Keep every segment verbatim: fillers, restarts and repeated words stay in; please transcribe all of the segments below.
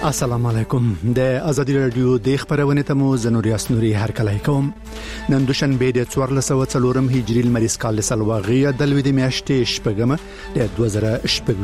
السلام علیکم. د ازادي رادیو د خبرونه تمو زنوریاس نوري هر کله کوم نن دوشنبه د څوارلس سوه څلورم هجری المریز کال سلواغي د لوي د میاشتې شپږم د دوه زره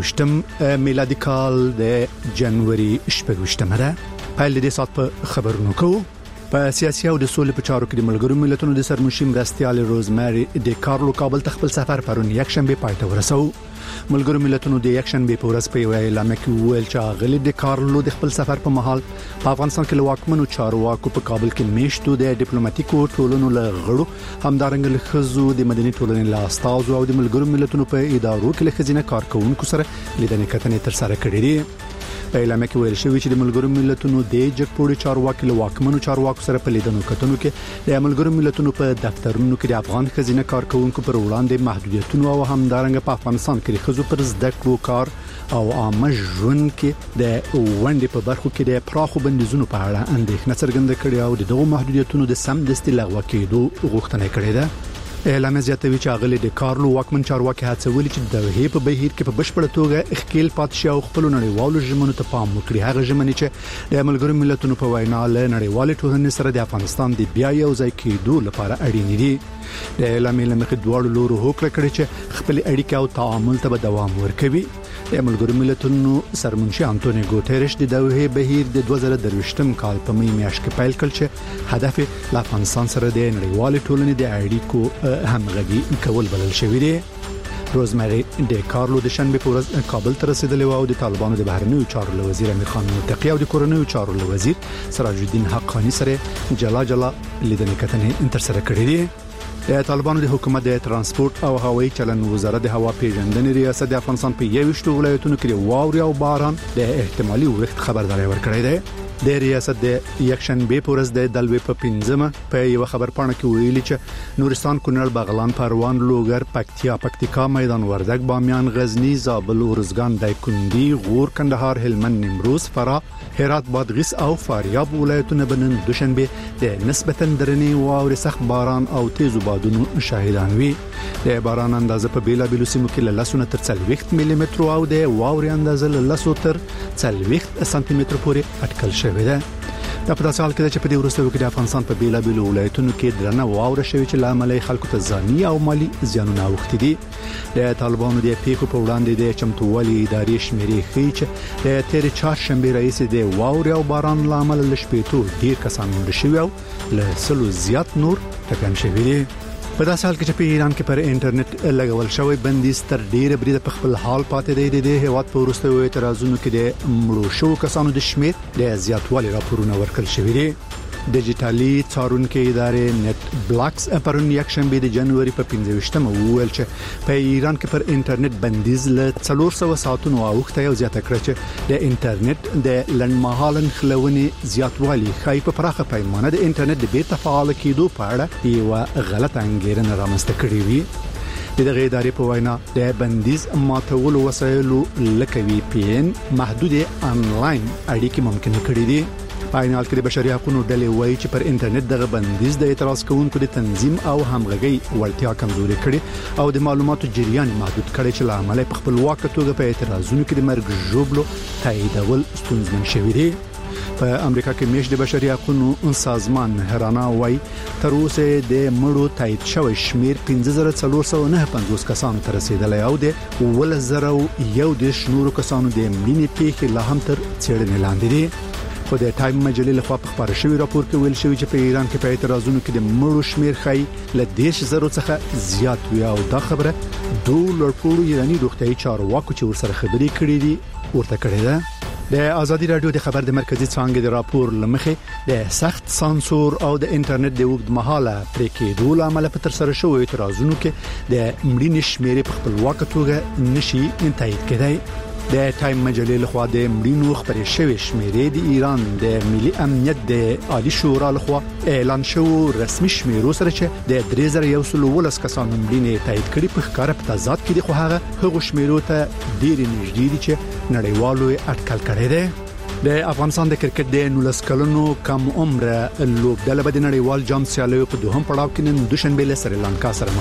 شپږم میلادي کال د جنوري شپږم ده. په دې سات په خبرونو کو په سیاسي او د سولې په چارو کې د ملګرو ملتونو د سرمشي مرستيال روزماري د کارلو کابل تخپل سفر پرون یک شنبه پاتې ورسو. ملګرو ملتونو د یک شنبه په ورځ په اعلان کې ویل چې غلي د کارلو د خپل سفر په محل په افغانستان کې لواکمنو چارواکو په کابل کې میشتو د ډیپلوماټیکو ټولنو لغړو همدارنګ له خزو د مدني ټولنې لا استاذ او د ملګرو ملتونو په ادارو کې له خزینه کارکونکو سره لیدنې کتنې تر سره کړې دي. په اعلان کې ویل شوی چې د ملګرو ملتونو د جګپوړي چارواکي لواکمنو چارواکو سره په لیدنو کتنو کې د ملګرو ملتونو په دفترونو کې د افغان خزینه کارکونکو پر وړاندې محدودیتونو او همدارنګ په افغانستان کې د خزو پر زده کړو کار او عامه ژوند کې د وندې په برخو کې د پراخو بندیزونو په اړه اندېښنه څرګنده کړې او دغه محدودیتونو د سم دستي لغوه کېدو غوښتنه کړې ده. اعلان زیاتوي چې اغلی د کارلو واکمن چارواکي هڅولي چې د هی په بهیر کې په بشپړه توګه اخکیل پاتشي او خپل نړیوالو ژمنو ته پام وکړي. هغه ژمنې چې د ملګرو ملتونو په وینا له نړیوالې ټولنې سره د افغانستان د بیا یو ځای کېدو لپاره اړین دي. د اعلان لمخې دوه لورو هوکړه کړې چې خپل اړیکې او تعامل ته دوام ورکوي. د ملګرو ملتونو سرمنشي انټونیو ګوتریش د دوه بهیر د دوه زره درویشتم کال په می میاشت کې پیل کړ چې هدف له افغانستان سره د نړیوالې ټولنې د اړیکو همغږي کول بلل شوی دی. روزماري د کارلو د شنبه په ورځ کابل ته رسیدلی او د طالبانو د بهرنیو چارو وزیر امیر خان متقی او د کورنیو چارو وزیر سراج الدین حقانی سره جلا جلا لیدنې کتنې تر سره کړې دي. د طالبانو د حکومت د ترانسپورت او هوایي چلن وزارت د هوا پیژندنې ریاست د افغانستان په یوشتو ولایتونو کې د واوري او باران د احتمالي ورښت خبرداري ورکړې ده. د ریاست د یک شنبه په ورځ د دلوي په پنځمه په یو خبر پاڼه کې ویلي چې نورستان، کونړ، بغلان، پروان، لوګر، پکتیا، پکتیکا، میدان وردګ، بامیان، غزنی، زابل، ارزګان، دایکنډي، غور، کندهار، هلمند، نیمروز، فراه، هرات، بادغیس او فاریاب ولایتونه بنن دوشنبه د نسبتا درنې واوري سخت باران او تیز بادونو شاهدان وي. د باران اندازه په بیلا بیلو سیمو کې له لسو تر څلوېښت ملي متر او د واوري اندازه له لسو تر څلوېښت سانتي متر پورې اټکل شوی ده. دا په داسې حال کې چې په دې وروستیو کې د افغانستان په بیلا بیلو ولایتونو کې درنه واوره شوی چې لامل خلکو ته ځاني او مالی زیانونه اوښتي دي. د طالبانو د پیښو په وړاندې د چمتووالي ادارې شمیرې ښیي چې د تیر چهارشنبه رئیس د واوري او باران لامل لشپېتو ډیر کسان مړ شوي او له سلو زیات نور ټپيان شوي دي. په داسې حال کې چې په ایران کې پر انټرنیټ لګول شوی بندیز تر ډیره بریده په خپل حال پاتې دی. د هیواد په وروستیو اعتراضونو کې د مړو شو کسانو د شمیر د زیاتوالي راپورونه ورکړل شوي دي. ډیجیټالي څارونکو ادارې نت بلاکس پرون یک شنبه د جنوري په پنځه ویشتمه وویل چې په ایران کې پر انټرنیټ بندیز له څلور سوه ساعتونو اوښته او زیاته کړ چې د انټرنیټ د لنډمهاله خلونې زیاتوالي خای په پراخه پیمانه د انټرنیټ د بیرته فعال کېدو په اړه یو غلطه انګیرنه رامنځته کړې وي. دغه ادارې په وینا د بندیز ماتولو وسایلو لکه وی پی ان محدود انلاین اړیکې ممکن کړې دي. فاینال کې د بشري حقوقو ډلې وایي چې پر انټرنیټ دغه بندیز د اعتراض کوونکو د تنظیم او همغږي وړتیا کمزوري کړي او د معلوماتو جریان محدود کړي چې لامل په خپلواک توګه په اعتراضونو کې د مرګ ژوبلو تاییدول ستونزمن شوی دی. په امریکا کې میش د بشري حقوقو سازمان هرانا وایي تر اوسه د مړو تایید شوی شمیر پنځه زره څلور سوه نه پنځوس کسانو ته رسیدلی او د ولس زره یو د شنورو کسانو د مړینې پیښې لا هم تر څېړنې لاندې دي. خو د ټایم مجلې لخوا په خبر شوی راپور کې ویل شوی چې په ایران کې په اعتراضونو کې د مړو شمیر خای ل دیش زرو څخه زیات وي او دا خبره دوه لړپوړو ایرانی روغتيایي چارواکو چې ورسره خبرې کړې دي ورته کړې ده. د ازادي رادیو د خبر د مرکزی څانګې د راپور لمخې د سخت سانسور او د انټرنیټ د وګد مهاله پرې کېدو لامل په تر سره شوی اعتراضونو کې د مړینې شمیر په خپلواک توګه نشي تایید کېدای. د ټایم مجلې لخوا د مړینو خبرې شوی شمیرې د ایران د ملي امنیت د عالی شورا لخوا اعلان شو رسمي شمیرو سره چې د درې زره یو سل ولس کسانو مړینې تایید کړي په ښکار په تضاد کې د خو هغه هغه شمیرو ته ډیر نږدې دي چې نړیوالو اټکل کړي دي. د افغانستان د کرکټ د نولس کلونو کم عمر لوبډله د نړیوال جام سیالیو په دوهم پړاو کې نن دوشنبه له سریلانکا سره